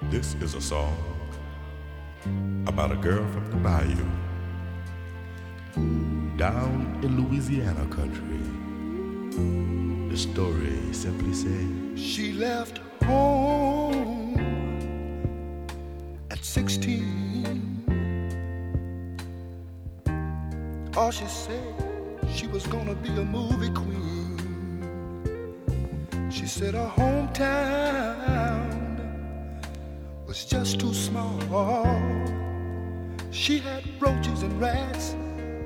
This is a song about a girl from the bayou down in Louisiana country. The story simply says she left home at 16. All she said, she was gonna be a movie queen. She said her hometown was just too small. She had roaches and rats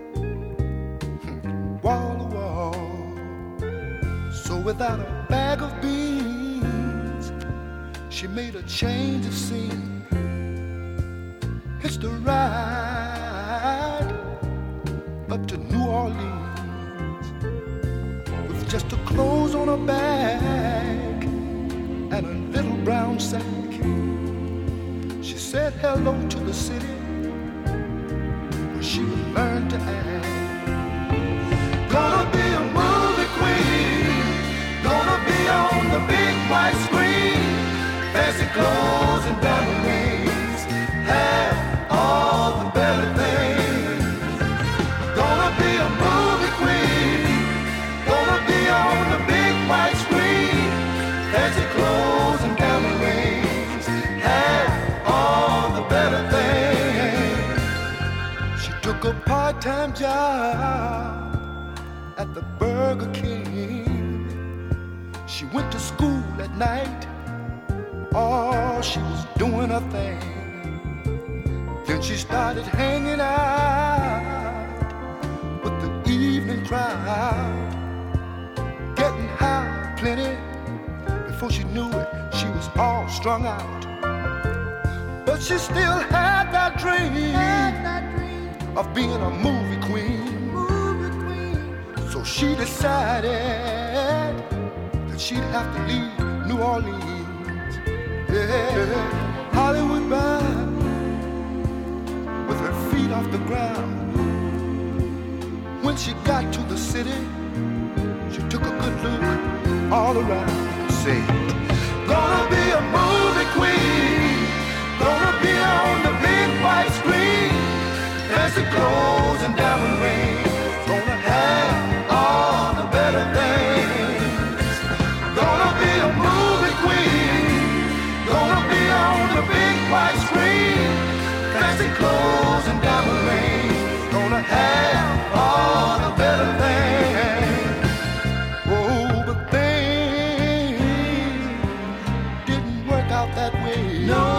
wall to wall. So without a bag of beans, she made a change of scene. Hitched a ride up to New Orleans with just her clothes on her back and a little brown sack. She said hello to the city where she would learn to act. Gonna be a movie queen, gonna be on the big white screen, fancy clothes and diamond rings, have all the better things. Gonna be a movie queen, gonna be on the big white screen, fancy clothes and diamond rings, have all the better things. She took a part-time job at the Burger King. She went to school at night. Oh, she was doing her thing. Then she started hanging out with the evening crowd, getting high plenty. Before she knew it, she was all strung out. But she still had that dream of being a movie queen. So she decided that she'd have to leave New Orleans. Yeah, Hollywood bound, with her feet off the ground. When she got to the city, she took a good look all around and said, gonna be a movie queen, gonna be on the big white screen, fancy clothes and diamond rings, gonna have all the better things. Gonna be a movie queen, gonna be on the big white screen, fancy clothes and diamond rings, gonna have all the better things. Oh, but things didn't work out that way. No.